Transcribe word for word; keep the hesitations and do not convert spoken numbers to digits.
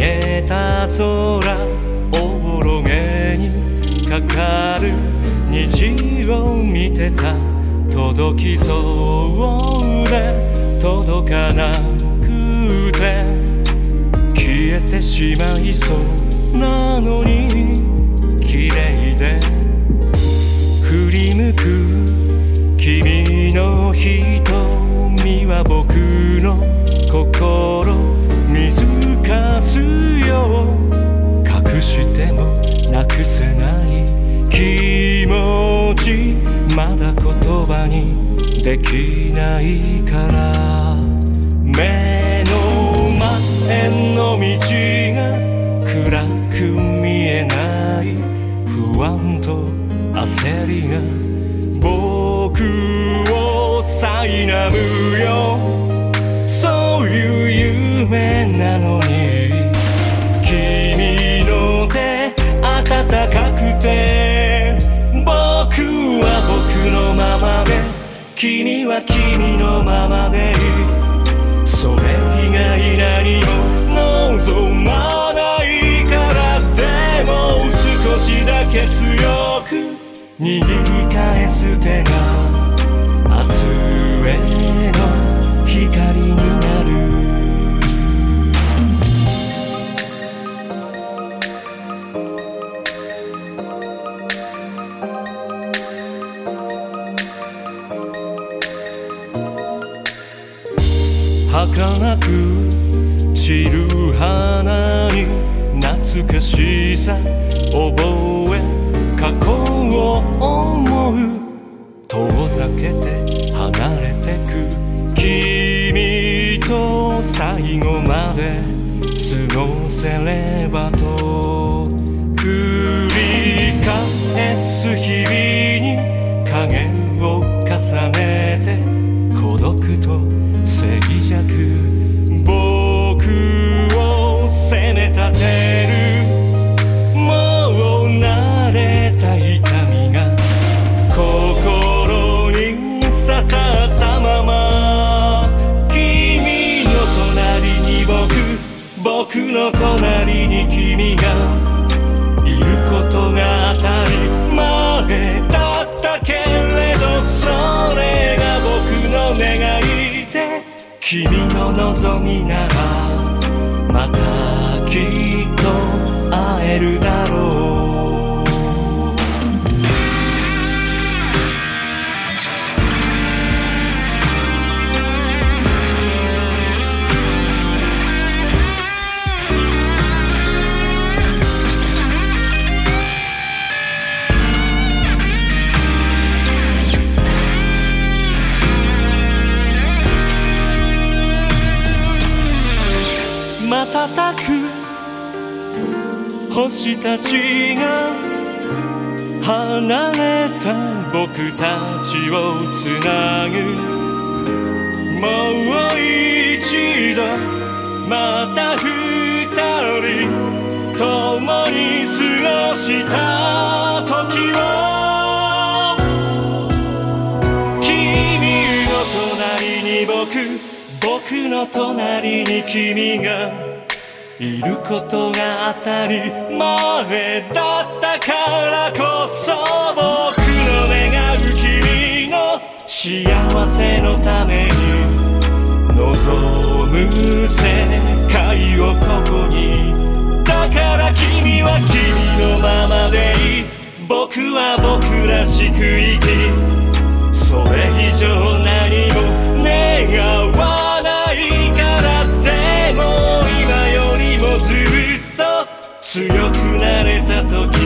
げた空、おぼろげにかかる虹を見てた。届きそうで届かなくて、消えてしまいそうなのに綺麗で、振り向く君の瞳は僕の心見透かすよ。隠してもなくせない気持ち、まだ言葉にできないから。目の前の道が暗く見えない、不安と焦りが僕を苛むよ。そういう夢なのに、君の手温かくて、僕は僕のままで、君は君のままでいい。それ以外何も望まないから。でも少しだけ強く握り返す手が明日への光になる。儚く散る花に懐かしさ覚え、過去を思う。遠ざけて離れてく君と最後まで過ごせればと。繰り返す日々に影を重ねて、孤独と静寂僕を責め立てる。もう慣れた痛みが心に刺さったまま、君の隣に僕、僕の隣に君がいることが当たり前だったけれど、それが僕の願いで、君の望みならまたきっと会えるだろう。瞬く星たちが離れた僕たちをつなぐ。もう一度また二人共に過ごした時を、君の隣に僕、僕の隣に君がいることが当たり前だったからこそ、僕の願う君の幸せのために望む世界をここに。だから君は君のままでいい。僕は僕らしく生き、それ以上何も願わないから。でも今よりもずっと強くなれた時